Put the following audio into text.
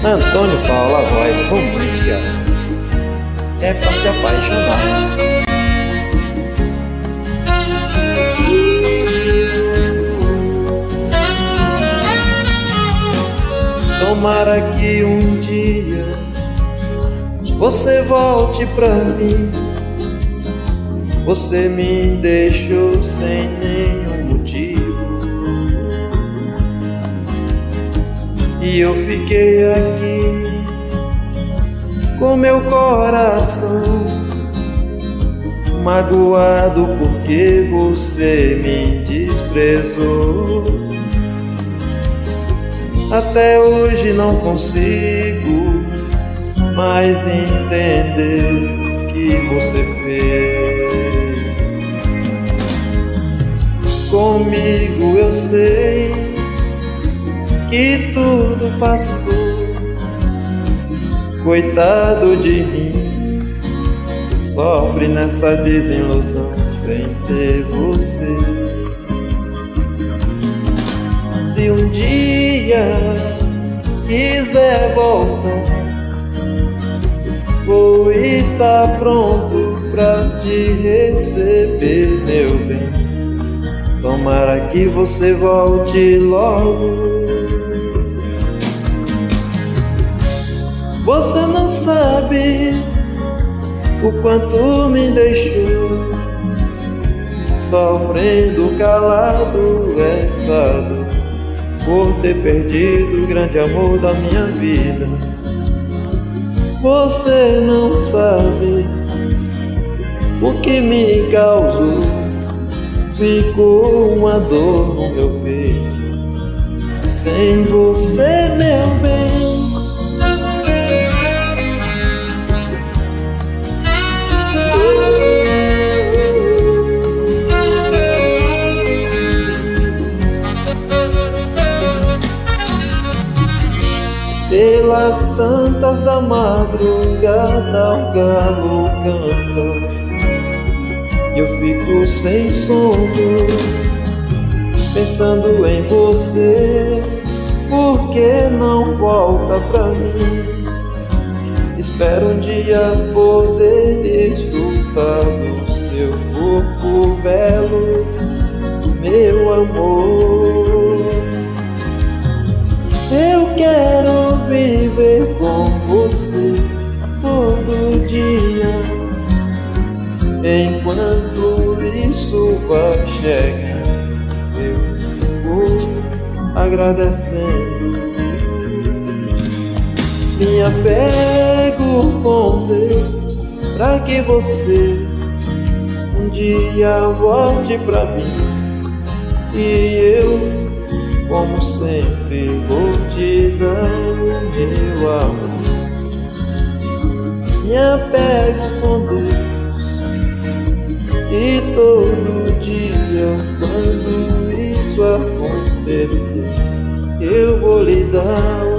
Antônio Paulo, a voz romântica é pra se apaixonar. Tomara que um dia você volte pra mim. Você me deixou sem nenhum motivo e eu fiquei aqui com meu coração magoado porque você me desprezou. Até hoje não consigo mais entender o que você fez comigo. Eu sei que tudo passou, coitado de mim, sofre nessa desilusão sem ter você. Se um dia quiser voltar, vou estar pronto pra te receber, meu bem. Tomara que você volte logo. Você não sabe o quanto me deixou sofrendo calado essa dor, por ter perdido o grande amor da minha vida. Você não sabe o que me causou, ficou uma dor no meu peito sem você, meu bem. Pelas tantas da madrugada o galo canta, eu fico sem sono pensando em você. Por que não volta pra mim? Espero um dia poder desfrutar do seu corpo belo, meu amor. Eu quero viver com você todo dia, enquanto isso vai chegar, eu vou agradecendo. Me apego com Deus pra que você um dia volte pra mim, e eu, como sempre, vou te dar meu amor. Me apego com Deus e todo dia, quando isso acontecer, eu vou lhe dar